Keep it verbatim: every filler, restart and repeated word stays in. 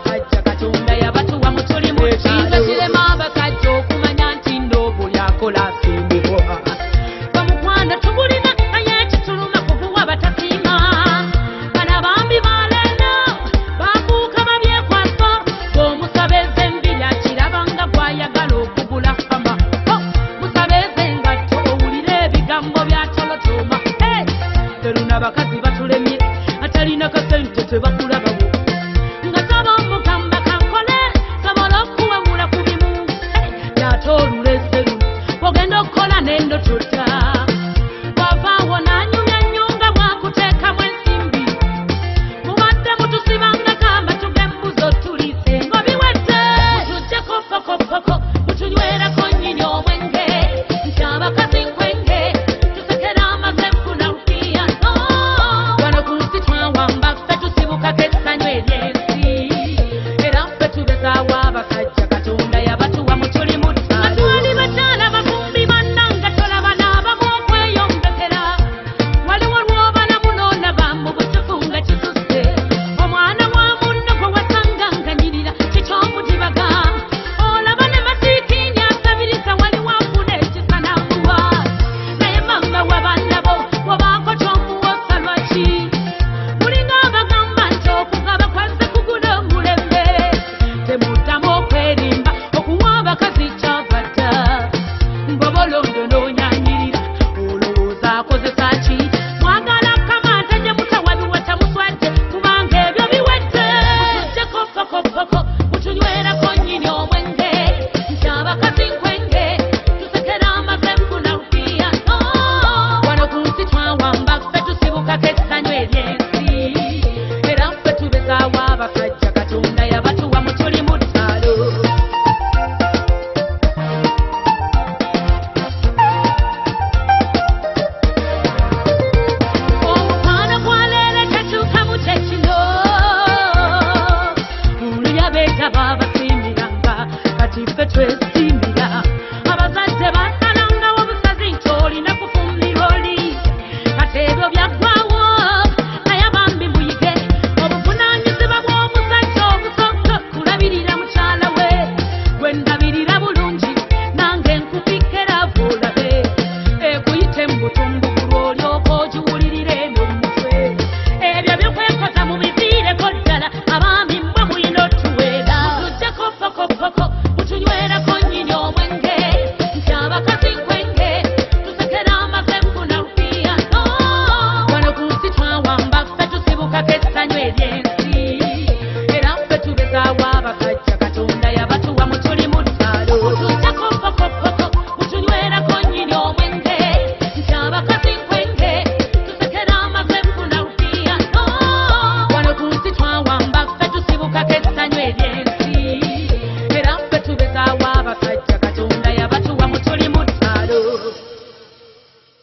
abasajja Katonda yabatuwa mu tuli mu kinza kirema abasajja okumanya nti ndoobo lyakola asimbibwa bamukwanda tubulina naye ekituluma kukuwa batasiima bana bambi balena bafuuka babyekwaso ng'omusabeze embiri akirabanga gwayagala okugula kama musabeze ngatto owulire ebigambo bya tolotoma teruna bakazi batulemye atalina kasente tebakulababo nga saba omugamba kankole sobola okuwamula ku bimu yate oluleseru ogenda okukola nendo tota wavaawo n'anyumya nnyunga bwakuteekamu ensimbi mubadde mutusibanga kamba tugembuzo tuliise ngobiwedde mutujjeko pokopoko mutunywerako nnyini omwenge nti abakazi nkwenge tusekera amazembu na rupiya wano ku nsi twawamba ffe tusibukako essanyu eryensi era ffe tubezaawo abasajja Katonda yabatuwa mu tuli mu ttaalo twali bakyala bafumbi bannanga tolaba n'abamu okweyombekera waliwo lw'obala munoonaba mu butufu nga kisusse omwana wa munno gwe wasanga nga nyirira kikyomudibaga olaba ne masiikiini asabiriza waliwo afuna ekisa n'amuwa naye mama wabannabo wabaako kyomuwosa lwaki mulinga abagamba nti okugaba kwazze kugula omulembe temuddamu okwerimba okuwa abakazi kyavadda ngobolondo n'onyanyirira olowooza akozesa ki mwagala kamanta gye mutawabiwata muswadde kubanga ebyo biwedde mutujjeko pokopoko mutunywerako nnyini omwenge nti abakazi nkwenge tusekera amazembu na rupiya wano ku nsi twawamba ffe tusibukako essanyu eryensi era ffe tubezaawo abasajja Katonda yabatuwa mu tuli mu ttaalo omukwano gwaleero tekyukamu kyekino oluyabeeta baabasiimiranga kati ffe twese